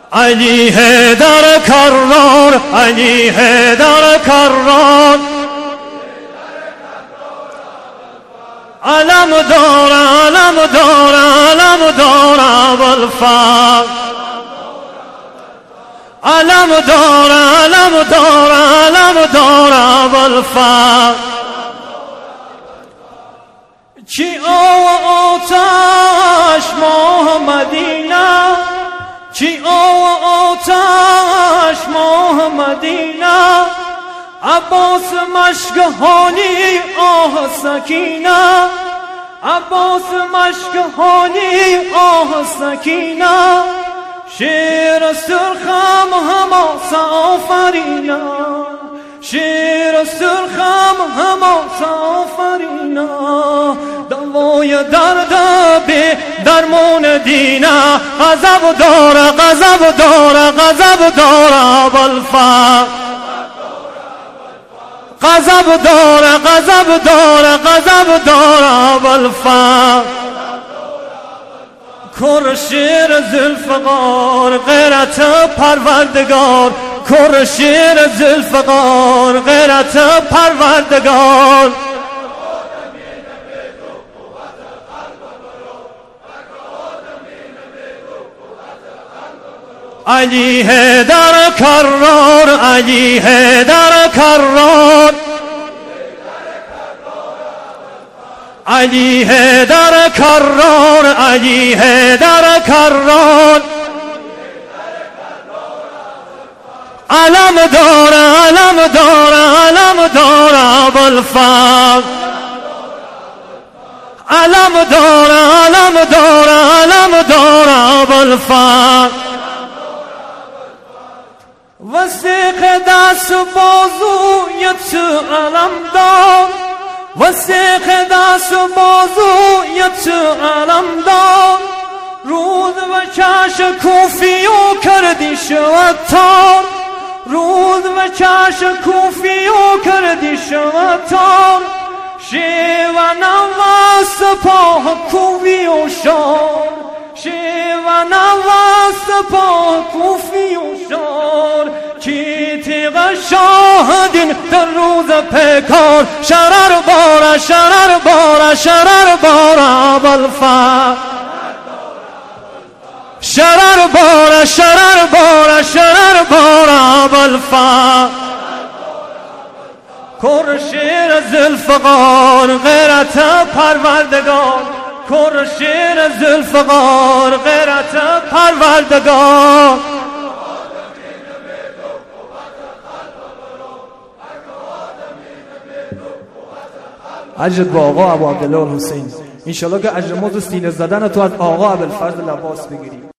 علی حیدر کرار، علی حیدر کرار، علم دار، علم دار، علم دار ابوالفضل، علم دار، علم دار، علم دار ابوالفضل. چی آتش ماه مدینه، چی آتش ماه مدینه، عباس مشکهانی آه سکینه، عباس مشکهانی آه سکینه، شیر سرخم حماس آفرینه، شیر سرخم حماس آفرینه، دوای درد به درمون دینه، غضب داره، غضب داره، غضب داره ابوالفضل، غضب داره، غضب داره، غضب داره ابوالفضل. کر شیر ذوالفقار غیرت پروردگار، کر شیر ذوالفقار غیرت پروردگار. علی حیدر کرار، علی حیدر کرار، علی حیدر کرار، علی حیدر کرار، علم دار، علم دار، علم دار ابوالفضل، علم دار، علم دار، علم دار ابوالفضل. وثیق دست بازوی تو علم دار، وثیق دست بازوی تو علم دار، رود و چش کوفی و کردی شود تار، رود و چش کوفی و کردی شود تار، شیون و سپاه کوفی و شار، شیون و سپاه کوفی و شار، کی تیغ شاهدین در روز پیکار، شرر باره، شرر باره، شرر باره ابوالفضل، شرر باره، شرر باره، شرر باره ابوالفضل. کر شیر ذوالفقار غیرت پروردگار، کر شیر ذوالفقار غیرت پروردگار. اجرت با آقا ابو عبدالله الحسین، انشالله که اجر موز سینه زدن تو از آقا ابوالفضل عباس بگیری.